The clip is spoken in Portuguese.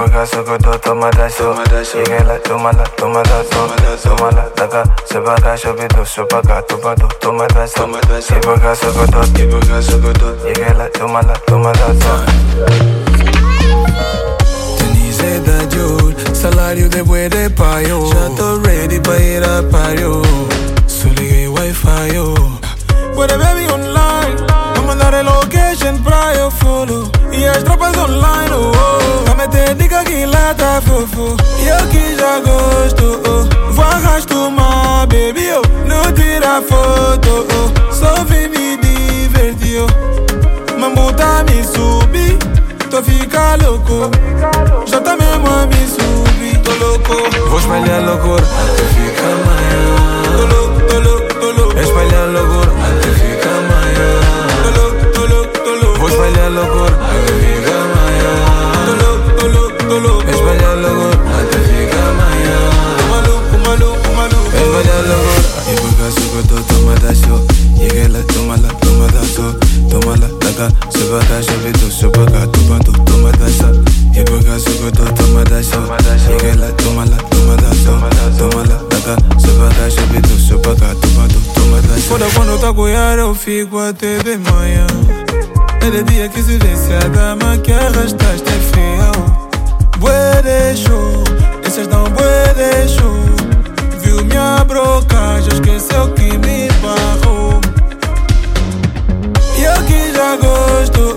bagaço que eu dou, toma daço. Cheguei lá, toma lá, toma daço. Toma lá, daca, se bagaço que eu dou, se bagaço, toma daço. Que bagaço que eu dou, cheguei lá, toma daço. Denise da Dior, salário depois de paio. Já tô ready pra ir a pario. Só liguei Wi-Fi, yo. Puede baby online, a mandar el location pra eu follow. E as tropas online, oh, oh. A meter dica que lá tá fofo. E eu que já gosto, oh. Vou arrasto uma baby, oh. Não tira foto, oh. Só vim me divertir, oh. Mambo tá me subir, tô fica louco. Já tá mesmo a me subir, tô louco. Vou espalhar loucura até ficar amanhã. Tô louco, tô louco, tô louco. Espalhar loucura até ficar amanhã. Tô louco, tô louco, tô louco. Vou espalhar loucura até ficar amanhã. Tô louco, tô louco, tô louco. Espalhar loucura até ficar amanhã. Tô maluco, maluco, maluco. Espalhar loucura. E por causa que eu tô, toma daço. Cheguei lá, toma daço. Toma lá, daca, se bagaço, beto, se bagaço, toma daço. E por causa que eu tô, toma daço. Cheguei lá, toma daço. Toma lá, daca, se bagaço, beto, se bagaço, toma daço. Foda quando tá coiar, eu fico até de manhã. É de dia que se vê se a dama que arrastaste é feia. Bué de show, essas dão bué de show. Viu minha broca, já esqueceu que me barrou. E eu que já gosto,